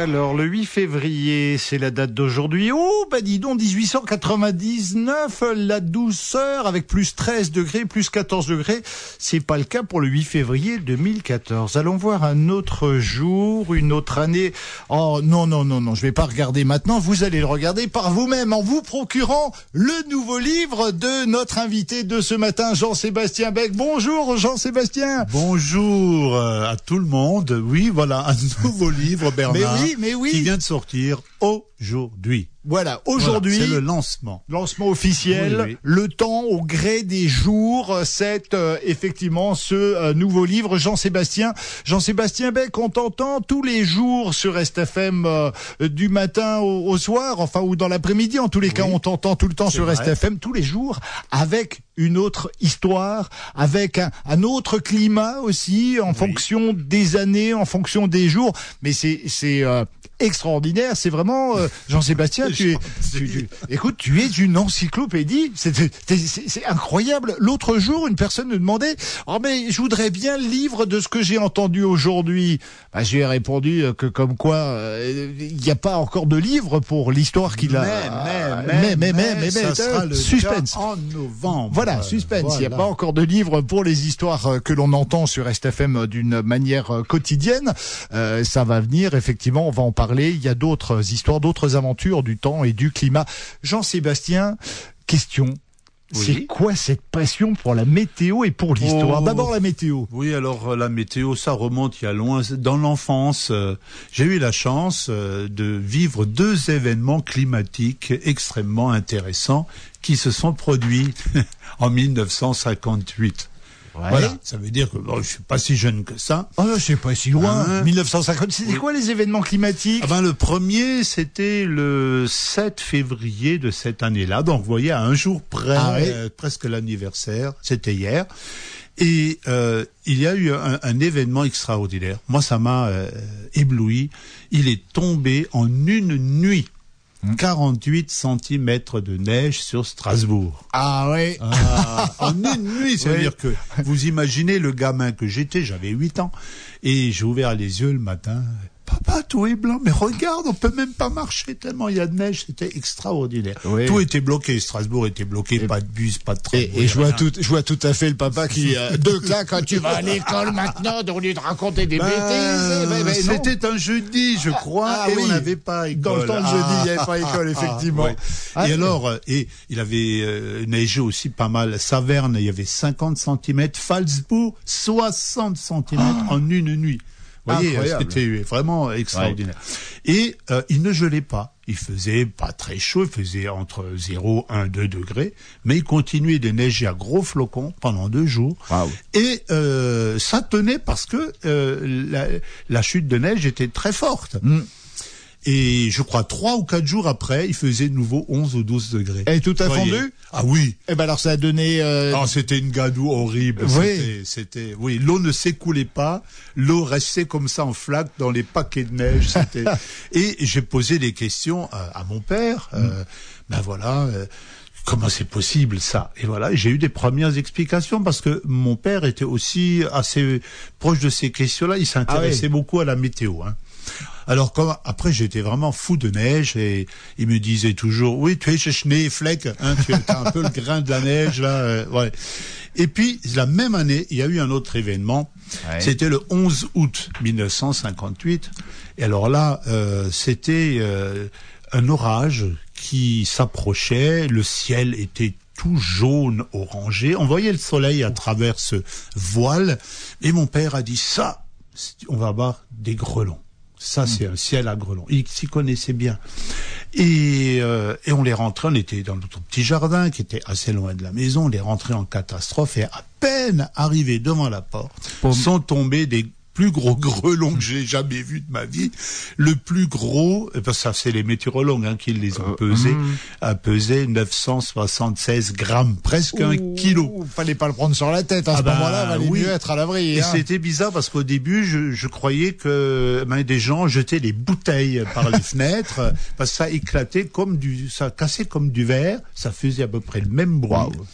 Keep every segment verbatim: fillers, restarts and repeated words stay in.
Alors, le huit février, c'est la date d'aujourd'hui. Oh, bah dis donc, dix-huit cent quatre-vingt-dix-neuf, la douceur avec plus treize degrés, plus quatorze degrés. C'est pas le cas pour le huit février deux mille quatorze. Allons voir un autre jour, une autre année. Oh, non, non, non, non, je vais pas regarder maintenant. Vous allez le regarder par vous-même en vous procurant le nouveau livre de notre invité de ce matin, Jean-Sébastien Beck. Bonjour, Jean-Sébastien. Bonjour à tout le monde. Oui, voilà, un nouveau livre, Bernard. Mais oui, mais oui. Qui vient de sortir aujourd'hui. Voilà, aujourd'hui, voilà, c'est le lancement. Lancement officiel, oui, oui. Le temps au gré des jours, c'est euh, effectivement ce euh, nouveau livre. Jean-Sébastien, Jean-Sébastien Beck, on t'entend tous les jours sur S T F M euh, du matin au, au soir, enfin ou dans l'après-midi, en tous les oui. cas on t'entend tout le temps c'est sur vrai. S T F M, tous les jours, avec une autre histoire, avec un, un autre climat aussi, en oui. fonction des années, en fonction des jours, mais c'est, c'est euh, extraordinaire, c'est vraiment, euh, Jean-Sébastien, tu es, tu, tu, écoute, tu es une encyclopédie, c'est, c'est, c'est, c'est incroyable. L'autre jour, une personne me demandait, oh mais je voudrais bien le livre de ce que j'ai entendu aujourd'hui. Bah, je lui ai répondu que comme quoi, il euh, n'y a pas encore de livre pour l'histoire qu'il a. Mais, mais, mais, mais, mais, mais, mais ça sera le suspense. Cas en novembre. Voilà, suspense. Voilà. Il n'y a pas encore de livre pour les histoires que l'on entend sur S T F M d'une manière quotidienne. Euh, ça va venir, effectivement, on va en parler. Il y a d'autres histoires, d'autres aventures du temps et du climat. Jean-Sébastien, question. Oui. C'est quoi cette passion pour la météo et pour l'histoire? Oh. D'abord la météo. Oui, alors la météo, ça remonte il y a loin. Dans l'enfance, euh, j'ai eu la chance euh, de vivre deux événements climatiques extrêmement intéressants qui se sont produits en mille neuf cent cinquante-huit. Ouais. Voilà, ça veut dire que bon, je suis pas si jeune que ça. Oh là, c'est pas si loin. Hein? mille neuf cent cinquante, c'était oui. quoi les événements climatiques? Ah ben le premier, c'était le sept février de cette année-là. Donc vous voyez, à un jour près, ah ouais. euh, presque l'anniversaire. C'était hier. Et euh, il y a eu un, un événement extraordinaire. Moi, ça m'a euh, ébloui. Il est tombé en une nuit. quarante-huit centimètres de neige sur Strasbourg. Ah oui. Ah, en une nuit, c'est-à-dire oui. que vous imaginez le gamin que j'étais, j'avais huit ans, et j'ai ouvert les yeux le matin. Papa, tout est blanc, mais regarde, on peut même pas marcher tellement il y a de neige, c'était extraordinaire. Oui. Tout était bloqué, Strasbourg était bloqué, et pas de bus, pas de train. Et, et je vois tout, je vois tout à fait le papa qui, euh, de là, quand tu vas à l'école maintenant, au lieu de raconter des ben, bêtises. Ben, ben, c'était un jeudi, je crois, ah, et oui. on n'avait pas école. Dans le temps de jeudi, il n'y avait pas école, effectivement. Ah, ah, et ah, alors, euh, et il avait euh, neigé aussi pas mal. Saverne, il y avait cinquante centimètres. Falsbourg, soixante centimètres ah. en une nuit. Vous voyez, c'était vraiment extraordinaire. Ouais. Et euh, il ne gelait pas. Il faisait pas très chaud, il faisait entre zéro, un, deux degrés, mais il continuait de neiger à gros flocons pendant deux jours. Wow. Et euh, ça tenait parce que euh, la, la chute de neige était très forte. Mm. Et je crois trois ou quatre jours après, il faisait de nouveau onze ou douze degrés. Et tout a fondu? Ah oui. Eh ben alors ça a donné... Euh... Ah, c'était une gadoue horrible. Oui. C'était, c'était, oui, l'eau ne s'écoulait pas. L'eau restait comme ça en flaque dans les paquets de neige. C'était... Et j'ai posé des questions à, à mon père. Mm. Euh, ben voilà... Euh, Comment c'est possible ça? Et voilà, j'ai eu des premières explications parce que mon père était aussi assez proche de ces questions-là. Il s'intéressait ah oui. beaucoup à la météo. Hein. Alors comme après j'étais vraiment fou de neige et il me disait toujours oui tu es chez Schneefleck, hein, tu as un peu le grain de la neige là. Euh, ouais. Et puis la même année il y a eu un autre événement. Ouais. C'était le onze août mille neuf cent cinquante-huit. Et alors là euh, c'était euh, un orage qui s'approchait, le ciel était tout jaune orangé, on voyait le soleil à travers ce voile, et mon père a dit ça, on va avoir des grêlons. Ça, c'est un ciel à grêlons. Il s'y connaissait bien. Et, euh, et on les rentrait, on était dans notre petit jardin qui était assez loin de la maison, on les rentrait en catastrophe, et à peine arrivés devant la porte, Poum. sont tombés des plus gros grêlons que j'ai jamais vu de ma vie. Le plus gros, parce que ça c'est les météorologues hein, qui les ont pesés, euh, mmh. a pesé neuf cent soixante-seize grammes, presque Ouh, un kilo. Fallait pas le prendre sur la tête, à ah ce bah, moment-là, valait oui. mieux être à l'abri. Et hein. c'était bizarre parce qu'au début, je, je croyais que ben, des gens jetaient les bouteilles par les fenêtres, parce que ça éclatait comme du, ça cassait comme du verre, ça faisait à peu près le même bruit. Wow.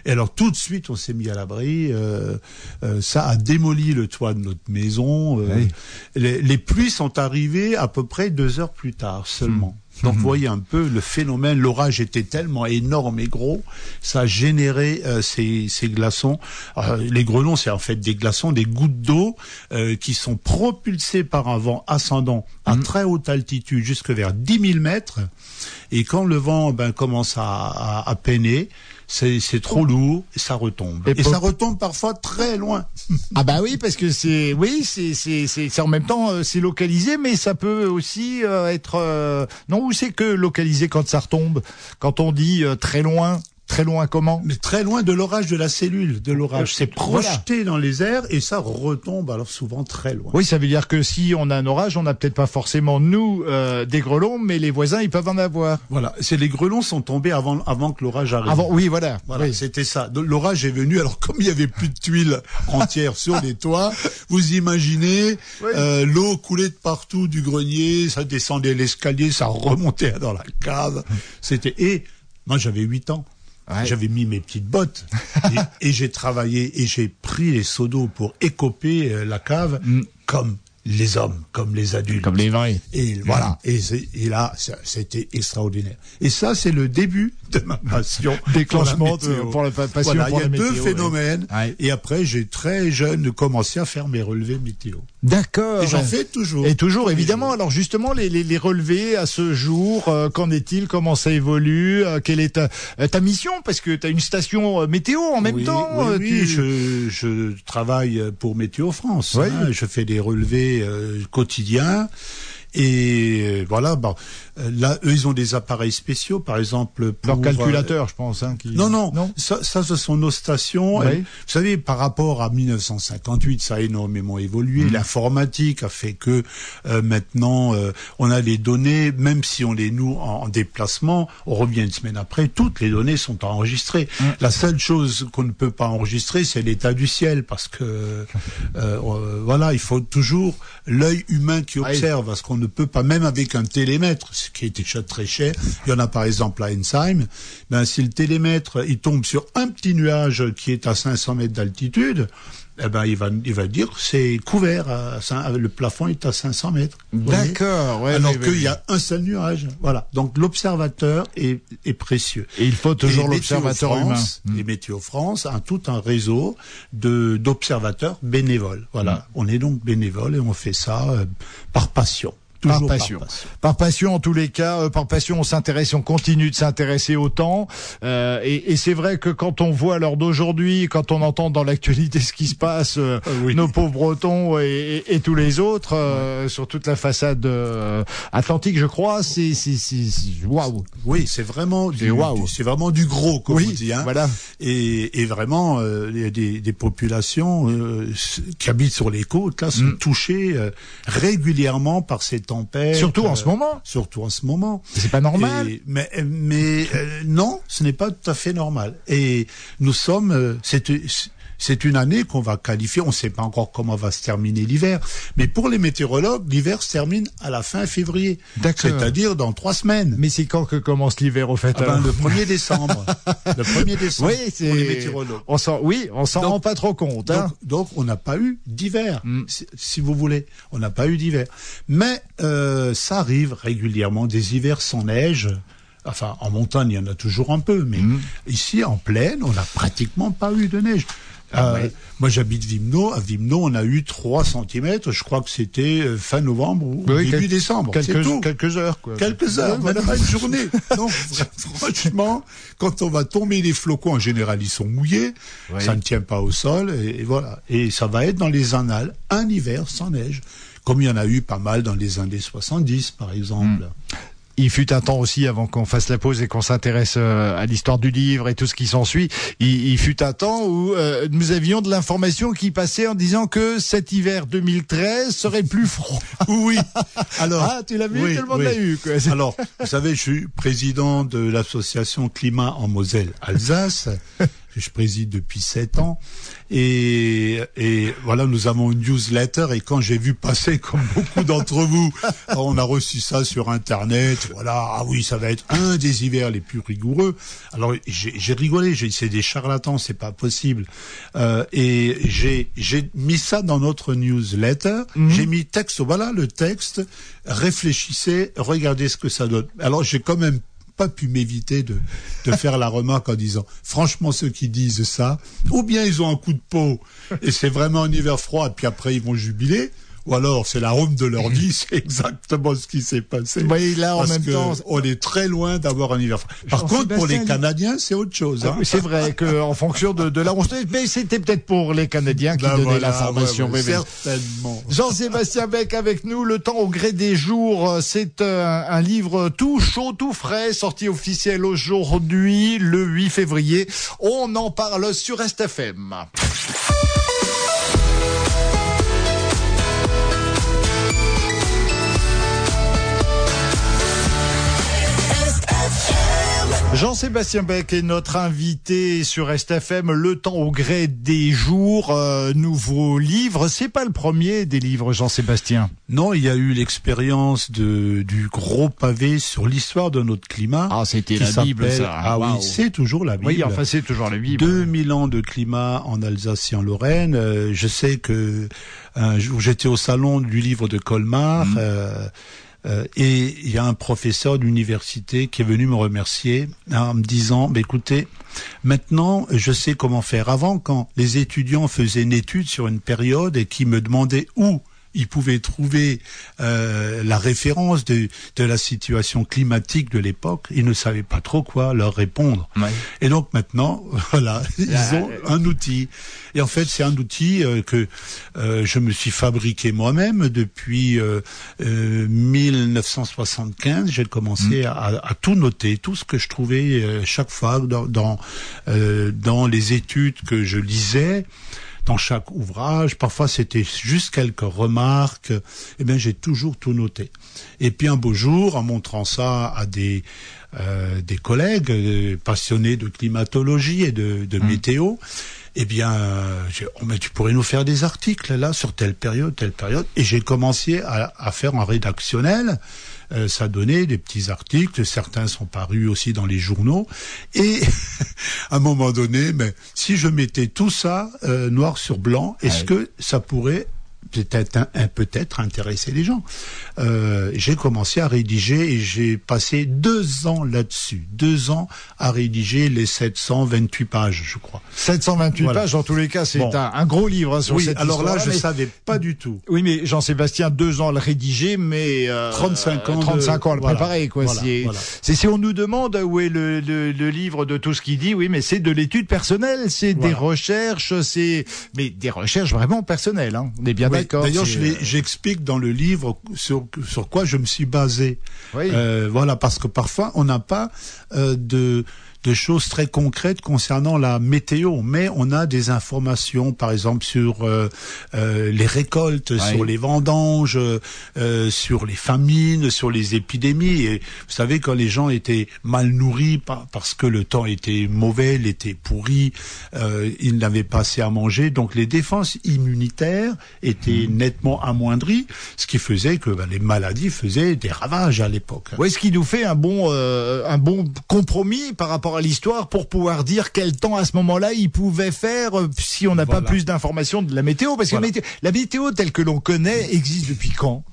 Et alors tout de suite, on s'est mis à l'abri. Euh, euh, ça a démoli le toit de notre maison. Euh, oui. les, les pluies sont arrivées à peu près deux heures plus tard seulement. Mmh. Donc, mmh. vous voyez un peu le phénomène. L'orage était tellement énorme et gros, ça a généré euh, ces, ces glaçons. Euh, les grêlons, c'est en fait des glaçons, des gouttes d'eau euh, qui sont propulsées par un vent ascendant à mmh. très haute altitude, jusque vers dix mille mètres. Et quand le vent ben, commence à, à, à peiner, c'est, c'est trop lourd et ça retombe. Et, et ça retombe parfois très loin. Ah bah oui, parce que c'est, oui, c'est, c'est, c'est, c'est en même temps euh, c'est localisé, mais ça peut aussi euh, être euh, non, ou c'est que localisé quand ça retombe. Quand on dit euh, très loin. Très loin comment? Mais très loin de l'orage de la cellule, de l'orage. C'est projeté voilà. dans les airs et ça retombe alors souvent très loin. Oui, ça veut dire que si on a un orage, on n'a peut-être pas forcément nous euh, des grêlons, mais les voisins ils peuvent en avoir. Voilà, c'est les grêlons sont tombés avant avant que l'orage arrive. Avant, oui, voilà. Voilà, oui. C'était ça. L'orage est venu alors comme il y avait plus de tuiles entières sur les toits, vous imaginez oui. euh, l'eau coulait de partout du grenier, ça descendait l'escalier, ça remontait dans la cave. C'était et moi j'avais huit ans. Ouais. J'avais mis mes petites bottes et, et j'ai travaillé et j'ai pris les seaux d'eau pour écoper euh, la cave mm. comme les hommes, comme les adultes. Comme les vrais. Et voilà. Et, et là, ça, c'était extraordinaire. Et ça, c'est le début de ma passion. Déclenchement pour la, de, pour la passion voilà, pour il y a la deux météo, phénomènes. Ouais. Et après, j'ai très jeune commencé à faire mes relevés météo. D'accord. Et j'en fais toujours. Et toujours, évidemment. Alors justement, les, les, les relevés à ce jour, euh, qu'en est-il? Comment ça évolue? euh, Quelle est ta, ta mission? Parce que tu as une station météo en même oui, temps. Oui, euh, oui tu... je, je travaille pour Météo France. Oui. Hein, je fais des relevés euh, quotidiens. Et voilà, bon, là, eux, ils ont des appareils spéciaux, par exemple. Pour, leur calculateur, euh, je pense. Hein, qui... Non, non, non ça, ça, ce sont nos stations. Oui. Et, vous savez, par rapport à mille neuf cent cinquante-huit, ça a énormément évolué. Mmh. L'informatique a fait que euh, maintenant, euh, on a les données, même si on les noue en, en déplacement, on revient une semaine après, toutes les données sont enregistrées. Mmh. La seule chose qu'on ne peut pas enregistrer, c'est l'état du ciel, parce que euh, euh, voilà, il faut toujours l'œil humain qui observe, parce qu'on ne peut pas, même avec un télémètre, ce qui est déjà très cher. Il y en a par exemple à Ensheim. Ben, si le télémètre, il tombe sur un petit nuage qui est à cinq cents mètres d'altitude, eh ben, il va, il va dire que c'est couvert, à, à, le plafond est à cinq cents mètres. D'accord, ouais. Alors mais, qu'il mais, y a un seul nuage. Voilà. Donc, l'observateur est, est précieux. Et il faut toujours et l'observateur France, humain. Les Météo France a tout un réseau de, d'observateurs bénévoles. Voilà. Mmh. On est donc bénévoles et on fait ça euh, par passion. Par passion. par passion. Par passion, en tous les cas, euh, par passion, on s'intéresse, on continue de s'intéresser au temps. Euh, et, et c'est vrai que quand on voit à l'heure d'aujourd'hui, quand on entend dans l'actualité ce qui se passe, euh, euh, oui. nos pauvres Bretons et, et, et tous les autres, euh, ouais. sur toute la façade euh, atlantique, je crois, c'est c'est c'est waouh. Oui, c'est vraiment c'est waouh. C'est vraiment du gros, comme oui, on dit. Hein. Voilà. Et, et vraiment, euh, il y a des, des populations euh, qui habitent sur les côtes là sont mm. touchées euh, régulièrement par ces tempêtes. Surtout euh, en ce moment. Surtout en ce moment. C'est pas normal. Et, mais mais euh, non, ce n'est pas tout à fait normal. Et nous sommes, euh, c'est c'est une année qu'on va qualifier. On ne sait pas encore comment va se terminer l'hiver, mais pour les météorologues, l'hiver se termine à la fin février. D'accord. C'est-à-dire dans trois semaines. Mais c'est quand que commence l'hiver au fait? Ah ben, le premier décembre. Le premier décembre. Oui, c'est. Pour les météorologues. On s'en, oui, on s'en rend pas trop compte. Hein. Donc, donc, on n'a pas eu d'hiver, mm. si, si vous voulez. On n'a pas eu d'hiver. Mais euh, ça arrive régulièrement des hivers sans neige. Enfin, en montagne, il y en a toujours un peu, mais mm. ici, en plaine, on n'a pratiquement pas eu de neige. Euh, ouais. Moi, j'habite Vimno. À Vimno, on a eu trois centimètres. Je crois que c'était fin novembre ou oui, début quel, décembre. Quelques, c'est tout. quelques heures, quoi. Quelques heures, ouais, même pas une journée. Donc, franchement, quand on va tomber les flocons, en général, ils sont mouillés. Ouais. Ça ne tient pas au sol. Et, et voilà. Et ça va être dans les annales un hiver sans neige. Comme il y en a eu pas mal dans les années soixante-dix, par exemple. Mmh. Il fut un temps aussi, avant qu'on fasse la pause et qu'on s'intéresse euh, à l'histoire du livre et tout ce qui s'ensuit, il, il fut un temps où euh, nous avions de l'information qui passait en disant que cet hiver deux mille treize serait plus froid. Oui. Alors, ah, tu l'as vu, oui, tout le monde oui. l'a eu. Quoi. Alors, vous savez, je suis président de l'association Climat en Moselle-Alsace. que je préside depuis sept ans. Et, et voilà, nous avons une newsletter, et quand j'ai vu passer, comme beaucoup d'entre vous, on a reçu ça sur Internet, voilà, ah oui, ça va être un des hivers les plus rigoureux. Alors j'ai, j'ai rigolé, j'ai dit c'est des charlatans, c'est pas possible. Euh, et j'ai, j'ai mis ça dans notre newsletter, mmh. j'ai mis texte, voilà le texte, réfléchissez, regardez ce que ça donne. Alors j'ai quand même pas pu m'éviter de, de faire la remarque en disant, franchement, ceux qui disent ça, ou bien ils ont un coup de peau, et c'est vraiment un hiver froid, et puis après ils vont jubiler, ou alors c'est la honte de leur vie, c'est exactement ce qui s'est passé. Oui, là, en parce même que temps, on est très loin d'avoir un hiver froid. Par contre, pour les Canadiens, c'est autre chose. Hein. C'est vrai que en fonction de, de là où on se trouve, mais c'était peut-être pour les Canadiens qui ben donnaient voilà, l'information. Ouais, ouais, certainement. Jean-Sébastien Bec avec nous, Le temps au gré des jours. C'est un, un livre tout chaud, tout frais, sorti officiel aujourd'hui, le huit février. On en parle sur Est F M. Jean-Sébastien Bec est notre invité sur Est F M, Le temps au gré des jours, euh, nouveau livre. C'est pas le premier des livres, Jean-Sébastien. Non, il y a eu l'expérience de du gros pavé sur l'histoire de notre climat. Ah, c'était la Bible, ça. Ah wow. Oui, c'est toujours la Bible. Oui, enfin, c'est toujours la Bible. deux mille ans de climat en Alsace et en Lorraine. Euh, je sais que un jour, j'étais au salon du livre de Colmar, mmh. euh, Euh, et il y a un professeur d'université qui est venu me remercier en me disant, bah, écoutez, maintenant je sais comment faire. Avant, quand les étudiants faisaient une étude sur une période et qui me demandaient où ils pouvaient trouver euh, la référence de, de la situation climatique de l'époque, ils ne savaient pas trop quoi leur répondre. Ouais. Et donc maintenant, voilà, ils ont un outil. Et en fait, c'est un outil euh, que euh, je me suis fabriqué moi-même depuis euh, euh, mille neuf cent soixante-quinze. J'ai commencé mmh. à, à tout noter, tout ce que je trouvais euh, chaque fois dans dans, euh, dans les études que je lisais. Dans chaque ouvrage, parfois c'était juste quelques remarques, eh bien j'ai toujours tout noté. Et puis un beau jour, en montrant ça à des euh, des collègues euh, passionnés de climatologie et de, de mmh. météo, eh bien, euh, j'ai, oh, mais tu pourrais nous faire des articles là sur telle période, telle période. Et j'ai commencé à, à faire un rédactionnel. Euh, ça donnait des petits articles, certains sont parus aussi dans les journaux, et à un moment donné, mais si je mettais tout ça euh, noir sur blanc, est-ce ouais. que ça pourrait peut-être un, un, peut-être intéresser les gens. Euh, j'ai commencé à rédiger et j'ai passé deux ans là-dessus, deux ans à rédiger les sept cent vingt-huit pages, je crois. sept cent vingt-huit voilà. pages, en tous les cas, c'est bon. un, un gros livre hein, sur oui, cette alors histoire. là, je mais... savais pas du tout. Oui, mais Jean-Sébastien, deux ans à le rédiger, mais euh, trente-cinq ans, trente-cinq de... ans à le voilà. préparer, quoi. Voilà, c'est, voilà. c'est si on nous demande où est le, le, le livre de tout ce qu'il dit, oui, mais c'est de l'étude personnelle, c'est voilà. des recherches, c'est mais des recherches vraiment personnelles. Hein. On est bien oui, d'accord. D'ailleurs, c'est... je l'ai j'explique dans le livre sur, sur quoi je me suis basé. Oui. Euh, voilà, parce que parfois, on n'a pas euh, de... de choses très concrètes concernant la météo, mais on a des informations, par exemple sur euh, euh, les récoltes, ouais. sur les vendanges, euh, sur les famines, sur les épidémies. Et vous savez, quand les gens étaient mal nourris par, parce que le temps était mauvais, l'été pourri, euh, ils n'avaient pas assez à manger, donc les défenses immunitaires étaient mmh. nettement amoindries, ce qui faisait que ben, les maladies faisaient des ravages à l'époque. Oui, ce qui nous fait un bon, euh, un bon compromis par rapport à l'histoire pour pouvoir dire quel temps à ce moment-là il pouvait faire euh, si on n'a voilà. pas plus d'informations de la météo, parce voilà. que la météo, la météo telle que l'on connaît existe depuis quand?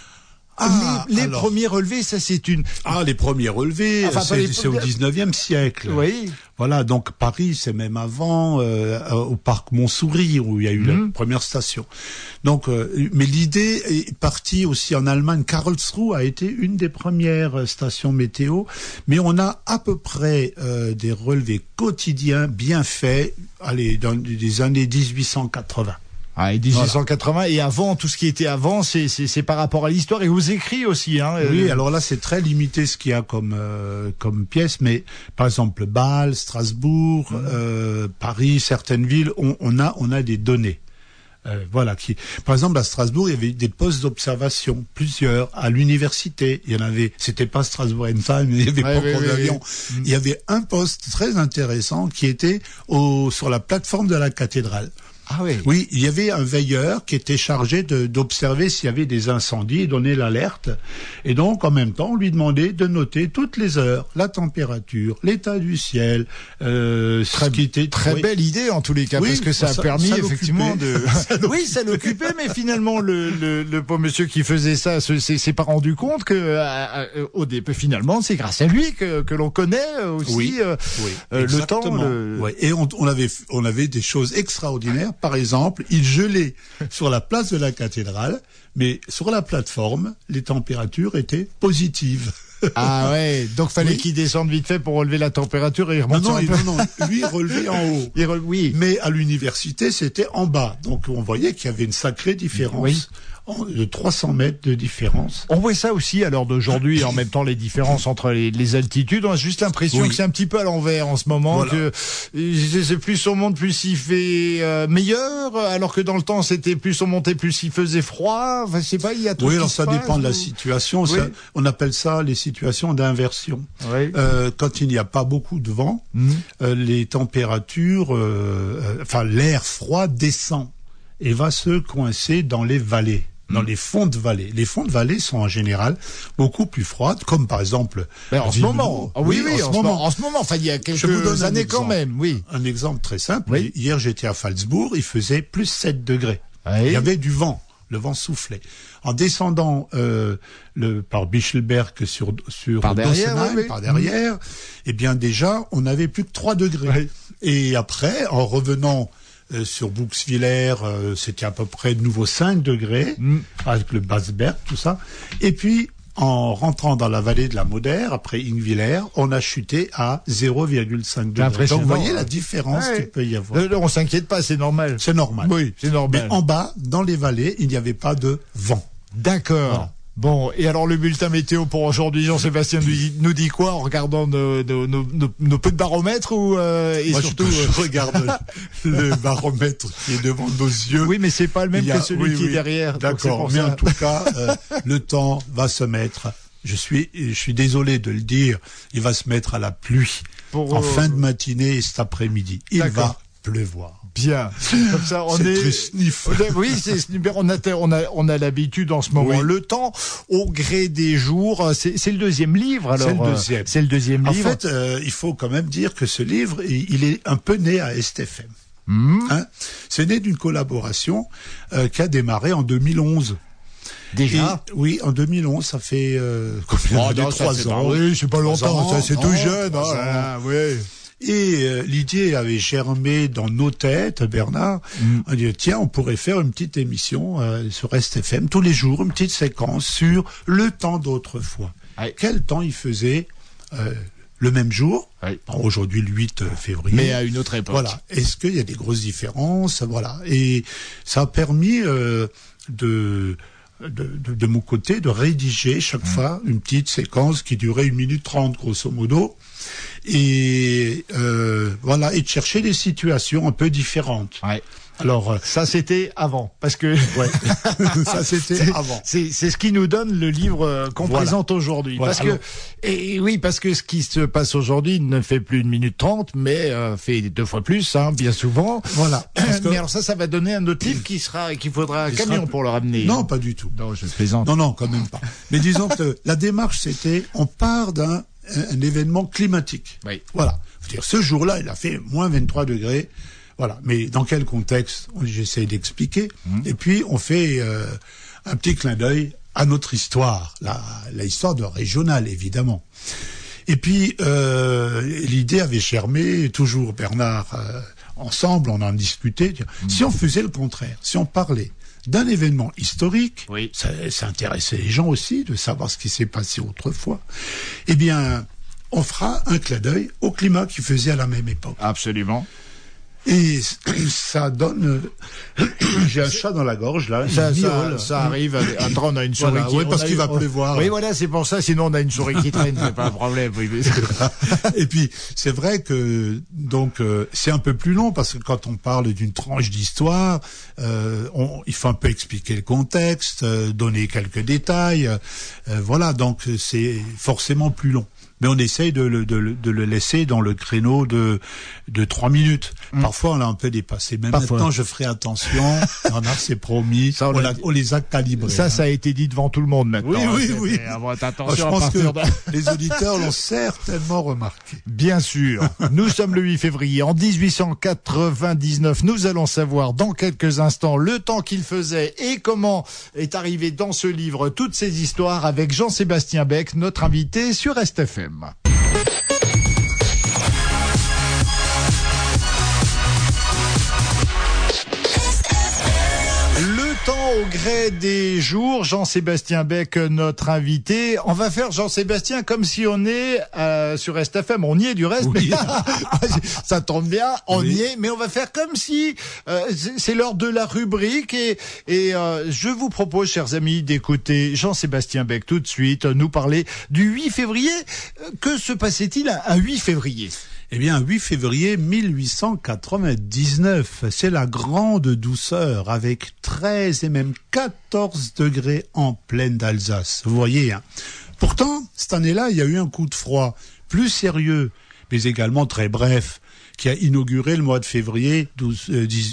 Ah, les, les alors, premiers relevés, ça c'est une... Ah, les premiers relevés, enfin, c'est, les... c'est au dix-neuvième siècle. Oui. Voilà, donc Paris, c'est même avant, euh, au parc Montsouris, où il y a eu mmh. la première station. Donc, euh, mais l'idée est partie aussi en Allemagne. Karlsruhe a été une des premières stations météo, mais on a à peu près euh, des relevés quotidiens bien faits, allez, dans les années dix-huit cent quatre-vingts. Ah, et dix-huit cent quatre-vingts, voilà. Et avant, tout ce qui était avant, c'est, c'est, c'est par rapport à l'histoire et aux écrits aussi. Hein. Oui, euh... alors là, c'est très limité ce qu'il y a comme euh, comme pièces, mais par exemple, Bâle, Strasbourg, mmh. euh, Paris, certaines villes, on, on a on a des données. Euh, voilà, qui, par exemple, à Strasbourg, il y avait des postes d'observation, plusieurs. À l'université, il y en avait, c'était pas Strasbourg Time, mais il y avait ouais, pas oui, encore oui, d'avion. oui. Il y avait un poste très intéressant qui était au, sur la plateforme de la cathédrale. Ah oui. Oui, il y avait un veilleur qui était chargé de, d'observer s'il y avait des incendies et donner l'alerte. Et donc, en même temps, on lui demandait de noter toutes les heures, la température, l'état du ciel, euh, très, ce qui était très oui. belle idée en tous les cas, oui, parce que ça, ça a permis ça effectivement de. ça oui, ça l'occupait, mais finalement le, le, le pauvre monsieur qui faisait ça, s'est, s'est pas rendu compte que euh, au début, finalement, c'est grâce à lui que, que l'on connaît aussi oui, euh, oui, euh, le temps. Le... Ouais. Et on, on avait, on avait des choses extraordinaires. Par exemple, il gelait sur la place de la cathédrale, mais sur la plateforme, les températures étaient positives. Ah ouais, donc fallait oui. qu'il descende vite fait pour relever la température et il remonte non, non, un il, peu. non, non, lui relevait en haut. Il re... Oui. Mais à l'université, c'était en bas. Donc on voyait qu'il y avait une sacrée différence. Oui. De trois cents mètres de différence. On voit ça aussi à l'heure d'aujourd'hui, en même temps les différences entre les, les altitudes. On a juste l'impression oui. que c'est un petit peu à l'envers en ce moment, voilà. que c'est plus on monte, plus il fait euh, meilleur, alors que dans le temps c'était plus on montait, plus il faisait froid. Enfin, je sais pas, il y a tout. Oui, qui alors se ça passe, dépend ou... de la situation. Oui. Ça, on appelle ça les situations d'inversion. Oui. Euh, quand il n'y a pas beaucoup de vent, mmh. euh, les températures, euh, euh, enfin l'air froid descend et va se coincer dans les vallées. Dans les fonds de vallée. Les fonds de vallée sont en général beaucoup plus froides, comme par exemple... Mais en ce moment. Ah, oui, oui, oui, en, en ce moment. moment. En ce moment, enfin, il y a quelques années quand même, oui. Un exemple très simple. Oui. Hier, j'étais à Phalsbourg, il faisait plus sept degrés. Oui. Il y avait du vent. Le vent soufflait. En descendant euh, le, par Bichelberg sur, sur par derrière, Dossenheim, oui, oui. par derrière, eh bien déjà, on avait plus que trois degrés. Oui. Et après, en revenant... Euh, sur Bouxwiller, euh, c'était à peu près de nouveau cinq degrés, mm. avec le Basberg, tout ça. Et puis, en rentrant dans la vallée de la Moder, après Ingwiller, on a chuté à zéro virgule cinq degrés. Donc, vous voyez la différence ouais. qu'il peut y avoir. Euh, on s'inquiète pas, c'est normal. C'est normal. Oui, c'est normal. Mais en bas, dans les vallées, il n'y avait pas de vent. D'accord. Voilà. Bon, et alors le bulletin météo pour aujourd'hui, Jean-Sébastien nous dit quoi en regardant nos, nos, nos, nos, nos peu de baromètres ou euh, et Moi, surtout je, euh... je regarde le baromètre qui est devant nos yeux. Oui, mais c'est pas le même a, que celui oui, qui oui, est derrière. D'accord, mais ça. En tout cas, euh, le temps va se mettre. Je suis, je suis désolé de le dire, il va se mettre à la pluie pour, en euh... fin de matinée et cet après-midi. Il va pleuvoir. Bien. Comme ça, on c'est est. Très sniff. Oui, c'est on a on a on a l'habitude en ce moment. Oui. Le temps au gré des jours. C'est, c'est le deuxième livre. Alors. C'est le deuxième. C'est le deuxième en livre. En fait, euh, il faut quand même dire que ce livre, il est un peu né à Est F M. Mmh. Hein c'est né d'une collaboration euh, qui a démarré en deux mille onze. Déjà. Et, oui, en deux mille onze, ça fait euh, combien oh, non, trois ça ans. Pas, oui, c'est pas longtemps. Ans, ça, c'est non, tout jeune. Oh, ah, oui. Et euh, l'idée avait germé dans nos têtes, Bernard. Mm. On dit tiens, on pourrait faire une petite émission euh, sur Est F M tous les jours, une petite séquence sur le temps d'autrefois. Aye. Quel temps il faisait euh, le même jour. Bon, aujourd'hui le huit février. Mais à une autre époque. Voilà. Est-ce qu'il y a des grosses différences? Voilà. Et ça a permis euh, de De, de, de mon côté, de rédiger chaque mmh. fois une petite séquence qui durait une minute trente, grosso modo, et euh, voilà, et de chercher des situations un peu différentes. Ouais. Alors, euh, ça c'était avant, parce que ouais. ça c'était c'est, avant. C'est, c'est ce qui nous donne le livre qu'on voilà. présente aujourd'hui, voilà. parce Alors, que et oui, parce que ce qui se passe aujourd'hui ne fait plus une minute trente, mais euh, fait deux fois plus, hein, bien souvent. Voilà. Parce que... Mais alors ça, ça va donner un autre livre qui sera, qu'il faudra un camion sera... pour le ramener. Non, pas du tout. Non, je plaisante. Non, non, quand même pas. Mais disons que la démarche, c'était, on part d'un un événement climatique. Oui. Voilà. C'est-à-dire, ce jour-là, il a fait moins vingt-trois degrés. Voilà. Mais dans quel contexte? J'essaie d'expliquer. Mmh. Et puis, on fait euh, un petit clin d'œil à notre histoire, la, la histoire de régionale, évidemment. Et puis, euh, l'idée avait germé, toujours, Bernard, euh, ensemble, on en discutait. Mmh. Si on faisait le contraire, si on parlait d'un événement historique, oui. ça, ça intéressait les gens aussi de savoir ce qui s'est passé autrefois, eh bien, on fera un clin d'œil au climat qui faisait à la même époque. Absolument. Et ça donne... J'ai un chat dans la gorge, là. Ça, ça, ça arrive. Attends, on a une souris voilà, qui... Oui, parce a, qu'il va on... pleuvoir. Oui, voilà, c'est pour ça. Sinon, on a une souris qui traîne. C'est pas un problème. Oui, mais... Et puis, c'est vrai que donc euh, c'est un peu plus long parce que quand on parle d'une tranche d'histoire, euh, on, il faut un peu expliquer le contexte, euh, donner quelques détails. Euh, voilà, donc c'est forcément plus long. Mais on essaye de le, de, le, de le laisser dans le créneau de, de trois minutes. Mmh. Parfois, on l'a un peu dépassé. Mais Parfois. maintenant, je ferai attention. On a, c'est promis. Ça, on, on, a, on les a calibrés. Ça, hein. ça a été dit devant tout le monde maintenant. Oui, oui, oui. Attention, je pense que de... les auditeurs l'ont certainement remarqué. Bien sûr. Nous sommes le huit février. En dix-huit cent quatre-vingt-dix-neuf, nous allons savoir dans quelques instants le temps qu'il faisait et comment est arrivé dans ce livre toutes ces histoires avec Jean-Sébastien Bech, notre invité sur R S T F M. Le temps au gré des jours, Jean-Sébastien Bech, notre invité. On va faire, Jean-Sébastien, comme si on est euh, sur R S T F M. On y est du reste, oui. mais ça tombe bien, on oui. y est. Mais on va faire comme si euh, c'est l'heure de la rubrique. Et, et euh, je vous propose, chers amis, d'écouter Jean-Sébastien Bech tout de suite nous parler du huit février. Que se passait-il un huit février ? Eh bien, huit février mille huit cent quatre-vingt-dix-neuf, c'est la grande douceur avec treize et même quatorze degrés en plaine d'Alsace. Vous voyez, hein. Pourtant, cette année-là, il y a eu un coup de froid plus sérieux, mais également très bref, qui a inauguré le mois de février dix-huit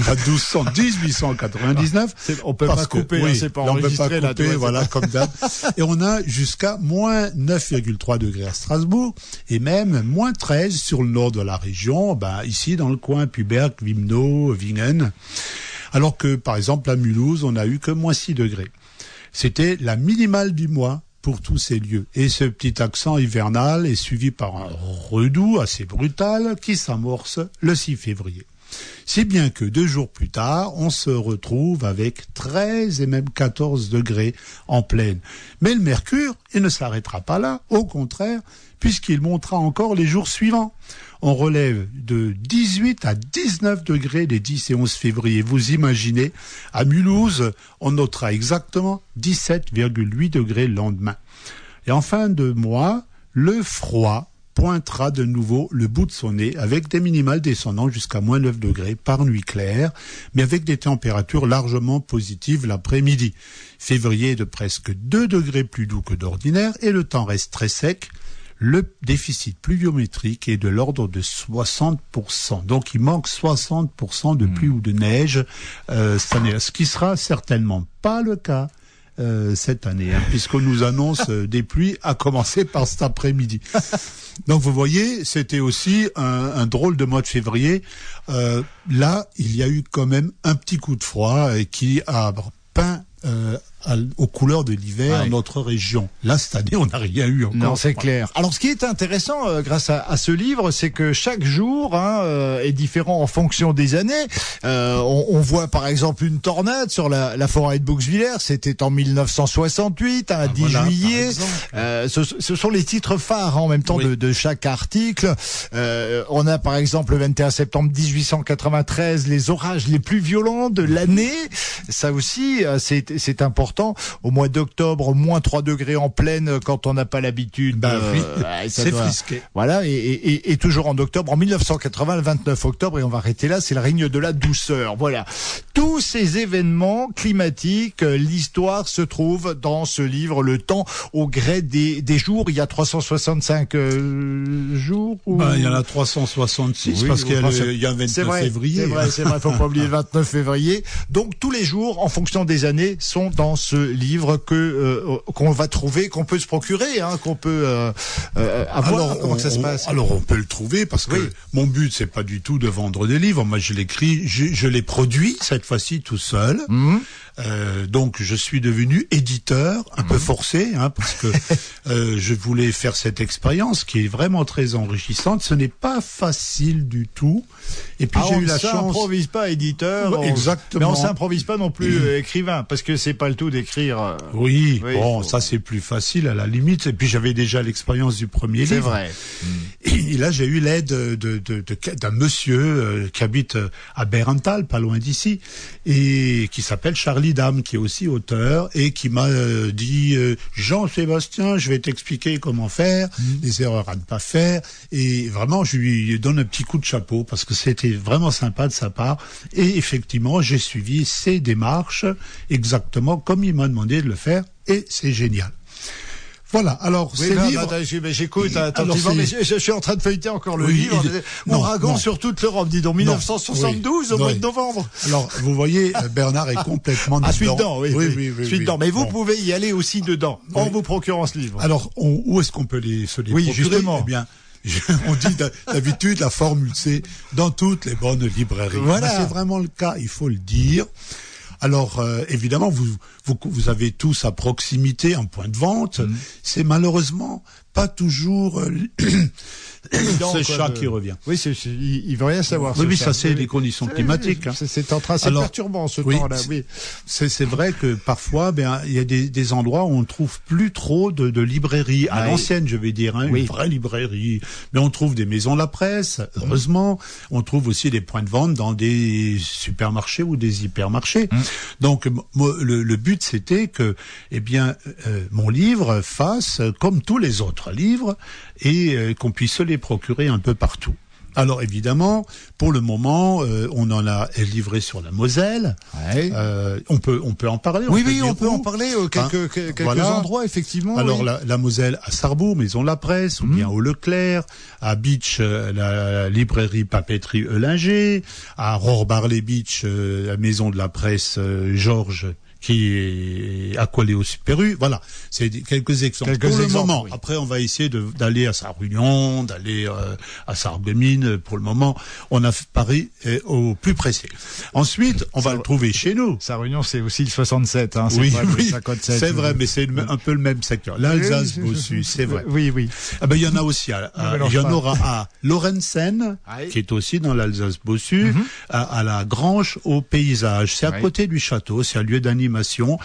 cent quatre-vingt-dix-neuf. C'est, on peut pas couper, que, oui, hein, c'est pas enregistré. On peut pas couper, là, voilà, comme d'hab. Et on a jusqu'à moins neuf virgule trois degrés à Strasbourg, et même moins treize sur le nord de la région, ben, ici dans le coin, Puberg, Wimno, Wingen. Alors que, par exemple, à Mulhouse, on a eu que moins six degrés. C'était la minimale du mois pour tous ces lieux. Et ce petit accent hivernal est suivi par un redout assez brutal qui s'amorce le six février. Si bien que deux jours plus tard, on se retrouve avec treize et même quatorze degrés en plaine. Mais le mercure, il ne s'arrêtera pas là, au contraire, puisqu'il montera encore les jours suivants. On relève de dix-huit à dix-neuf degrés les dix et onze février. Vous imaginez, à Mulhouse, on notera exactement dix-sept virgule huit degrés le lendemain. Et en fin de mois, le froid pointera de nouveau le bout de son nez avec des minimales descendant jusqu'à moins neuf degrés par nuit claire, mais avec des températures largement positives l'après-midi. Février de presque deux degrés plus doux que d'ordinaire et le temps reste très sec. Le déficit pluviométrique est de l'ordre de soixante pour cent. Donc il manque soixante pour cent de pluie mmh. ou de neige euh, cette année, ce qui sera certainement pas le cas euh, cette année, hein, puisqu'on nous annonce euh, des pluies à commencer par cet après-midi. Donc vous voyez, c'était aussi un, un drôle de mois de février. Euh, là, il y a eu quand même un petit coup de froid euh, qui a peint euh, à, aux couleurs de l'hiver, ouais. notre région. Là, cette année, on n'a rien eu encore. Non, c'est clair. Alors, ce qui est intéressant, euh, grâce à, à ce livre, c'est que chaque jour hein, euh, est différent en fonction des années. Euh, on, on voit, par exemple, une tornade sur la, la forêt de Bouxwiller. C'était en mille neuf cent soixante-huit, un ah, dix voilà, juillet. Euh, ce, ce sont les titres phares hein, en même temps oui. de, de chaque article. Euh, on a, par exemple, le vingt et un septembre dix-huit cent quatre-vingt-treize, les orages les plus violents de l'année. Ça aussi, c'est, c'est important. Au mois d'octobre, moins trois degrés en plaine quand on n'a pas l'habitude. Bah euh, oui, euh, c'est doit... frisqué. Voilà, et, et, et toujours en octobre, en mille neuf cent quatre-vingts, le vingt-neuf octobre, et on va arrêter là, c'est le règne de la douceur. Voilà. Tous ces événements climatiques, l'histoire se trouve dans ce livre, Le temps au gré des, des jours. Il y a trois cent soixante-cinq euh, jours ou... bah, il y en a trois cent soixante-six oui, parce qu'il y a, le, il y a vingt-neuf c'est vrai, février. C'est vrai, c'est vrai, faut pas oublier le vingt-neuf février. Donc tous les jours, en fonction des années, sont dans ce livre que euh, qu'on va trouver, qu'on peut se procurer, hein, qu'on peut euh, euh, avoir. Alors, comment on, que ça se passe? Alors on peut le trouver parce que oui. mon but c'est pas du tout de vendre des livres. Moi je l'écris, je, je les produis cette fois-ci tout seul. Mmh. Euh, donc je suis devenu éditeur, un mmh. peu forcé, hein, parce que euh, je voulais faire cette expérience qui est vraiment très enrichissante. Ce n'est pas facile du tout. Et puis ah, j'ai eu la chance. On s'improvise pas éditeur. Ouais, on... exactement. Mais on s'improvise pas non plus euh, écrivain, parce que c'est pas le tout d'écrire. Euh... Oui, oui, bon, faut... ça c'est plus facile à la limite. Et puis j'avais déjà l'expérience du premier c'est livre. Vrai. Et là, j'ai eu l'aide de, de, de, de, d'un monsieur euh, qui habite à Bérenthal, pas loin d'ici, et qui s'appelle Charlie Dame, qui est aussi auteur, et qui m'a euh, dit euh, Jean-Sébastien, je vais t'expliquer comment faire, mmh. les erreurs à ne pas faire. Et vraiment, je lui donne un petit coup de chapeau parce que c'était vraiment sympa de sa part. Et effectivement, j'ai suivi ses démarches exactement comme il m'a demandé de le faire, et c'est génial. Voilà, alors oui, ces ben, livres... Ben, j'écoute attentivement, mais je, je suis en train de feuilleter encore le oui, livre. Il... Ouragan sur toute l'Europe, dis donc, dix-neuf cent soixante-douze oui, au mois oui. de novembre. Alors, vous voyez, Bernard est complètement dedans. Ah, suis dedans, oui. oui, oui, oui, oui, suis oui. dedans. Mais vous bon. pouvez y aller aussi dedans, oui. en vous procurant ce livre. Alors, on, où est-ce qu'on peut les, se les oui, procurer? Justement. Eh bien, on dit d'habitude, la formule c'est dans toutes les bonnes librairies. Voilà. C'est vraiment le cas, il faut le dire. Alors euh, évidemment, vous, vous vous avez tous à proximité un point de vente. Mmh. C'est malheureusement pas toujours euh, ce chat de... qui revient. Oui, c'est, c'est, il, il veut rien savoir. Oui, oui, chat. ça c'est oui, les conditions c'est, climatiques. C'est, c'est en train, c'est Alors, perturbant ce oui, temps-là. Oui, c'est, c'est vrai que parfois, ben il y a des, des endroits où on trouve plus trop de, de librairies à oui. l'ancienne, je vais dire, hein, oui. une vraie librairie. Mais on trouve des maisons de la presse, heureusement. Mmh. On trouve aussi des points de vente dans des supermarchés ou des hypermarchés. Mmh. Donc le, le but c'était que, eh bien, euh, mon livre fasse comme tous les autres livres et euh, qu'on puisse se les procurer un peu partout. Alors évidemment, pour le moment, euh, on en a livré sur la Moselle. Ouais. Euh, on peut, on peut en parler. Oui, oui, on peut en parler. Euh, quelques, hein, quelques voilà. endroits, effectivement. Alors oui. la, la Moselle à Sarrebourg, Maison La Presse, ou mmh. bien au Leclerc, à Beach, euh, la, la librairie papeterie Eulinger, à Rohrbar-les-Beach, euh, la Maison de la Presse euh, Georges, qui est accolé au Super U. Voilà, c'est quelques exemples. Quelques pour le exemples, moment. Oui. Après, on va essayer de, d'aller à Sarre-Union, d'aller euh, à Sarreguemines. Pour le moment, on a Paris euh, au plus pressé. Ensuite, on va Ça, le trouver chez nous. Sarre-Union, c'est aussi le soixante-sept. Hein, c'est oui, vrai, oui, cinquante-sept, c'est vrai, mais c'est le, un peu le même secteur. L'Alsace-Bossus, c'est vrai. Oui, oui. Ah ben, il y en a aussi. À, à, il y en aura à Lorenzen, Aïe. qui est aussi dans l'Alsace-Bossus, mm-hmm. à, à la Grange au Paysage. C'est à Aïe. côté du château. C'est un lieu d'animation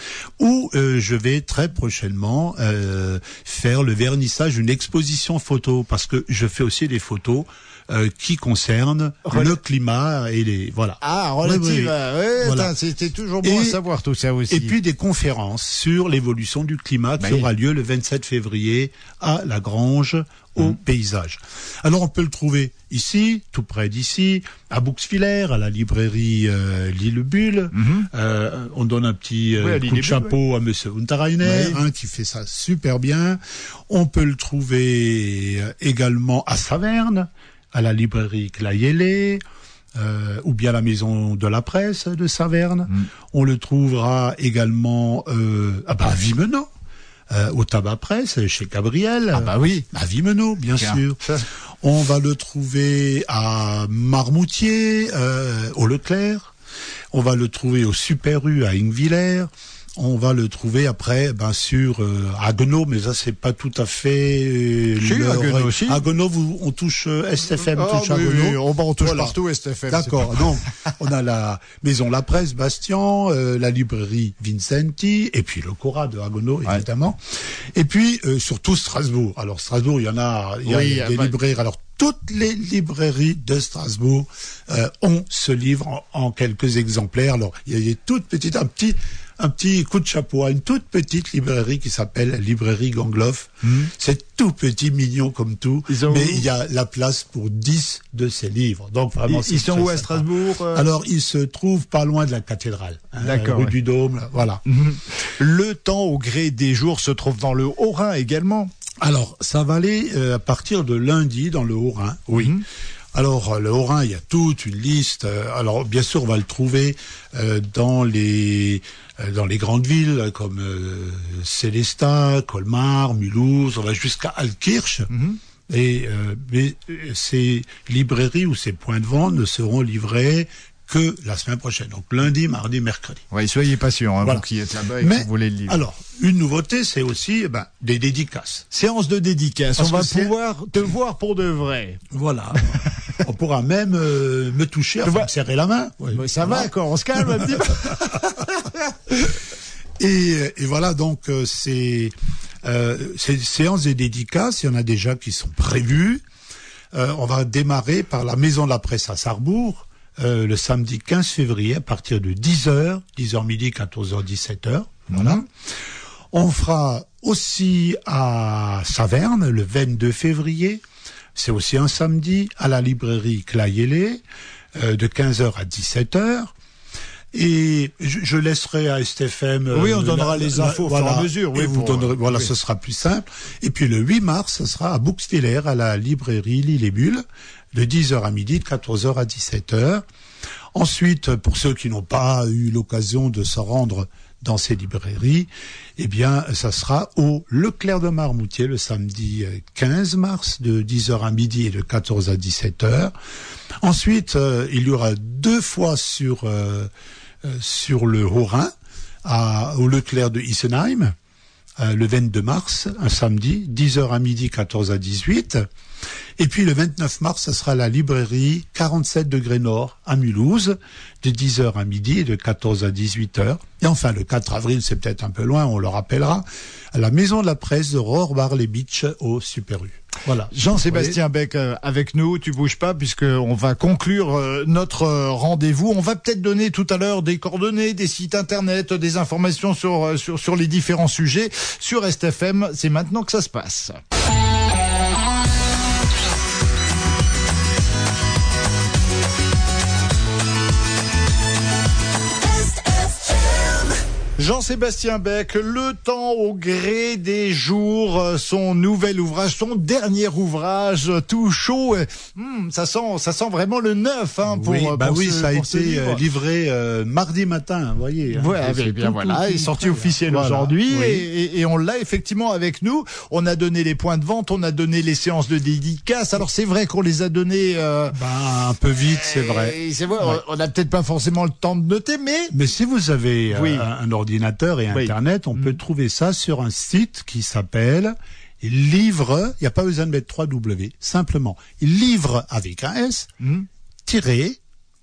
où euh, je vais très prochainement euh, faire le vernissage d'une exposition photo, parce que je fais aussi des photos euh, qui concernent Rel- le climat et les voilà. Ah, relative. Oui, oui, oui. Ouais, voilà. Attends, c'était toujours bon et, à savoir tout ça aussi. Et puis des conférences sur l'évolution du climat qui bah, aura lieu le vingt-sept février à la Grange au mmh. Paysage. Alors on peut le trouver ici, tout près d'ici, à Bouxwiller, à la librairie euh, L'Île Bulle. Mmh. Euh, on donne un petit euh, oui, coup de chapeau oui. à Monsieur Unterreiner, oui. hein, qui fait ça super bien. On peut le trouver euh, également à Saverne, à la librairie Clayelé, euh, ou bien à la Maison de la Presse de Saverne. Mmh. On le trouvera également euh, à bah, Vimeno. Euh, au Tabac Presse, chez Gabriel. Ah bah oui. À Vimeno, bien Tiens. sûr. On va le trouver à Marmoutier, euh, au Leclerc. On va le trouver au Super U à Ingvillers. On va le trouver après, bien sûr, euh, à Haguenau, mais ça c'est pas tout à fait. Euh, si, à Haguenau aussi. À Haguenau, vous, on touche euh, S F M, oh, touche à oui, Haguenau. Oui, on, on touche voilà. partout S F M. D'accord. Donc, on a la Maison La Presse, Bastien, euh, la librairie Vincenti, et puis le Cora de Haguenau, ouais. évidemment. Et puis euh, surtout Strasbourg. Alors Strasbourg, il y en a, il y a, oui, y a des bah... librairies. Alors toutes les librairies de Strasbourg euh, ont ce livre en, en quelques exemplaires. Alors il y a des toutes petites, un petit. Un petit coup de chapeau à une toute petite librairie qui s'appelle Librairie Gangloff. Mmh. C'est tout petit, mignon comme tout, ont... mais il y a la place pour dix de ces livres. Donc vraiment, ils, ils sont où à Strasbourg euh... Alors, ils se trouvent pas loin de la cathédrale, hein, D'accord, rue ouais. du Dôme, là, voilà. Mmh. Le temps au gré des jours se trouve dans le Haut-Rhin également. Alors, ça va aller euh, à partir de lundi dans le Haut-Rhin, oui. Mmh. Alors, le Haut-Rhin, il y a toute une liste. Alors, bien sûr, on va le trouver euh, dans les euh, dans les grandes villes comme euh, Sélestat, Colmar, Mulhouse. On va jusqu'à Altkirch. Mm-hmm. Et euh, mais ces librairies ou ces points de vente ne seront livrés que la semaine prochaine. Donc lundi, mardi, mercredi. Oui, soyez patient, hein, voilà. Vous qui êtes là-bas et Mais, que vous voulez le livre. Alors, une nouveauté, c'est aussi eh ben, des dédicaces. Séance de dédicaces. Parce On va c'est... pouvoir te voir pour de vrai. Voilà. On pourra même euh, me toucher, enfin me serrer la main. Ouais, Mais ça voilà. va, quoi. On se calme un petit peu. Et, et voilà, donc euh, c'est euh, ces séances de dédicaces, il y en a déjà qui sont prévues. Euh, on va démarrer par la Maison de la Presse à Sarrebourg, euh, le samedi quinze février à partir de dix heures, dix heures midi, quatorze heures, dix-sept heures. Voilà. Mmh. On fera aussi à Saverne le vingt-deux février, c'est aussi un samedi, à la librairie Clayelé, euh, de quinze heures à dix-sept heures. Et je, je laisserai à S T F M. Oui, on euh, donnera la, les infos au voilà, fur et à mesure. Oui, et vous pour, donnerez, voilà, oui. Ce sera plus simple. Et puis le huit mars, ce sera à Bouxwiller, à la librairie L'Île et Bulles, de dix heures à midi, de quatorze heures à dix-sept heures. Ensuite, pour ceux qui n'ont pas eu l'occasion de se rendre dans ces librairies, eh bien, ça sera au Leclerc de Marmoutier le samedi quinze mars de dix heures à midi et de quatorze à dix-sept heures. Ensuite, euh, il y aura deux fois sur euh, euh, sur le Haut-Rhin, à, au Leclerc de Isenheim, euh, le vingt-deux mars, un samedi, dix heures à midi, quatorze à dix-huit. Et puis le vingt-neuf mars, ça sera la librairie quarante-sept degrés nord à Mulhouse, de dix heures à midi et de quatorze à dix-huit heures. Et enfin, le quatre avril, c'est peut-être un peu loin, on le rappellera, à la Maison de la Presse de Rohrbar-les-Beach au Super U. Voilà. Jean-Sébastien Bec euh, avec nous, tu bouges pas puisque on va conclure euh, notre euh, rendez-vous. On va peut-être donner tout à l'heure des coordonnées, des sites internet, des informations sur euh, sur sur les différents sujets sur S T F M. C'est maintenant que ça se passe. Jean-Sébastien Bec, Le temps au gré des jours, son nouvel ouvrage, son dernier ouvrage, tout chaud. Hum, ça sent, ça sent vraiment le neuf, hein, pour. Oui, bah pour oui, ce, ça a pour ce été livre. livré euh, mardi matin, vous voyez. Hein, ouais, c'est bien tout, voilà, tout, il est sorti tout, officiel voilà, aujourd'hui oui. et, et, et on l'a effectivement avec nous. On a donné les points de vente, on a donné les séances de dédicaces. Alors c'est vrai qu'on les a donnés euh, ben, un peu vite, c'est vrai. C'est vrai, ouais. on n'a peut-être pas forcément le temps de noter, mais. Mais si vous avez euh, oui. un, un ordinateur et oui. Internet, on mmh. peut trouver ça sur un site qui s'appelle Livre, il n'y a pas besoin de mettre trois W, simplement Livre avec un S, mmh. tiré,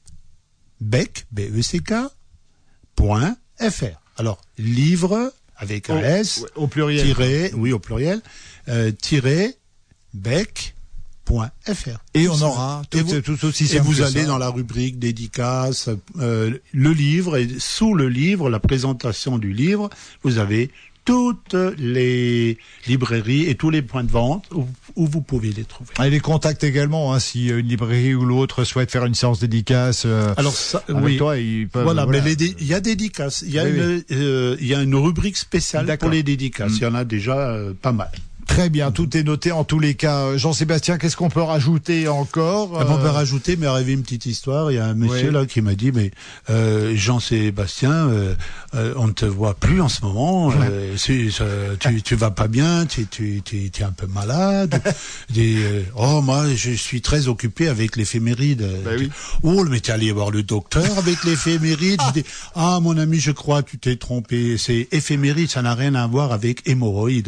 bec, B E C K, point F R. Alors, Livre avec un au, S, au pluriel. Tiré, oui, au pluriel, euh, tiré, bec, point F R. Et on aura tout, vous, tout aussi et vous que allez ça. dans la rubrique dédicace, euh, le livre, et sous le livre, la présentation du livre, vous avez toutes les librairies et tous les points de vente où, où vous pouvez les trouver. Et les contacts également, hein, si une librairie ou l'autre souhaite faire une séance dédicace. Euh, Alors ça, avec oui. toi, ils peuvent. Voilà, voilà. mais il y a des dédicaces. Il y a oui, une, oui. euh, il y a une rubrique spéciale D'accord. pour les dédicaces. Il mmh. y en a déjà euh, pas mal. Très bien, tout est noté en tous les cas. Jean-Sébastien, qu'est-ce qu'on peut rajouter encore? euh... On peut rajouter, mais arrivé une petite histoire. Il y a un monsieur oui. là qui m'a dit, mais euh, Jean-Sébastien, euh, euh, on ne te voit plus en ce moment. Ouais. Euh, c'est, euh, tu, tu vas pas bien, tu, tu, tu, tu es un peu malade. Des, euh, oh, moi, je suis très occupé avec l'éphéméride. Ben oui. Oh, mais t'es allé voir le docteur avec l'éphéméride. Je dis, ah, mon ami, je crois, tu t'es trompé. C'est éphéméride, ça n'a rien à voir avec hémorroïdes.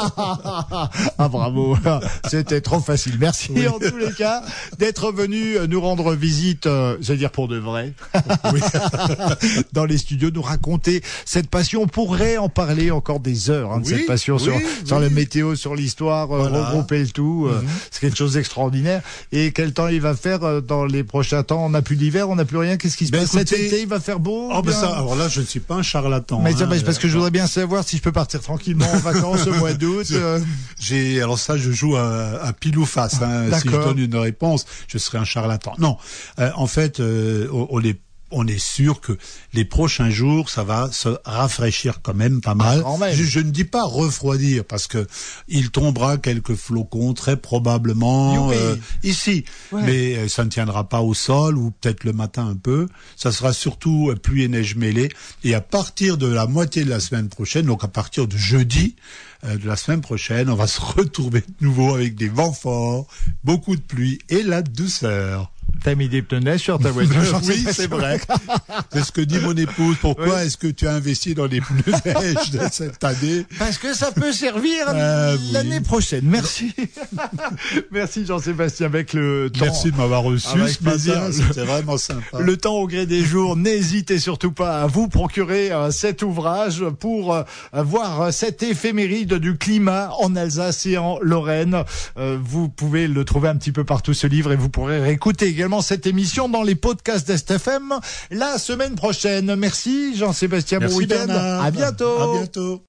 Ah bravo, c'était trop facile. Merci oui. en tous les cas d'être venu nous rendre visite, euh, j'allais dire pour de vrai, oui. dans les studios, nous raconter cette passion. On pourrait en parler encore des heures, hein, de oui, cette passion oui, sur, oui. sur la météo, sur l'histoire, voilà. euh, regrouper le tout. Mm-hmm. Euh, c'est quelque chose d'extraordinaire. Et quel temps il va faire euh, dans les prochains temps? On n'a plus d'hiver, on n'a plus rien. Qu'est-ce qui se ben passe cet été? Il va faire beau? Oh ben ça, alors là, je ne suis pas un charlatan. Mais hein, c'est euh, parce que je voudrais bien savoir si je peux partir tranquillement en vacances au mois d'août. Euh... J'ai alors ça, je joue à, à pile ou face. Hein. Si je donne une réponse, je serai un charlatan. Non, euh, en fait, euh, on est on est sûr que les prochains jours, ça va se rafraîchir quand même pas mal. Ah, même. Je, je ne dis pas refroidir parce que il tombera quelques flocons très probablement oui. euh, ici, ouais. mais euh, ça ne tiendra pas au sol ou peut-être le matin un peu. Ça sera surtout euh, pluie et neige mêlée. Et à partir de la moitié de la semaine prochaine, donc à partir de jeudi euh, de la semaine prochaine, on va se retrouver de nouveau avec des vents forts, beaucoup de pluie et la douceur. T'as mis des pneus neige sur ta voiture. Oui, c'est vrai. C'est ce que dit mon épouse. Pourquoi oui. est-ce que tu as investi dans les pneus neige de cette année? Parce que ça peut servir euh, l'année oui. prochaine. Merci. Merci Jean-Sébastien avec le temps. Merci de m'avoir reçu. Avec plaisir. C'était vraiment sympa. Le temps au gré des jours. N'hésitez surtout pas à vous procurer euh, cet ouvrage pour euh, voir euh, cette éphéméride du climat en Alsace et en Lorraine. Euh, vous pouvez le trouver un petit peu partout, ce livre, et vous pourrez réécouter également cette émission dans les podcasts d'Est F M la semaine prochaine. Merci Jean-Sébastien. Merci bon week-end. Bernard. À bientôt. À bientôt.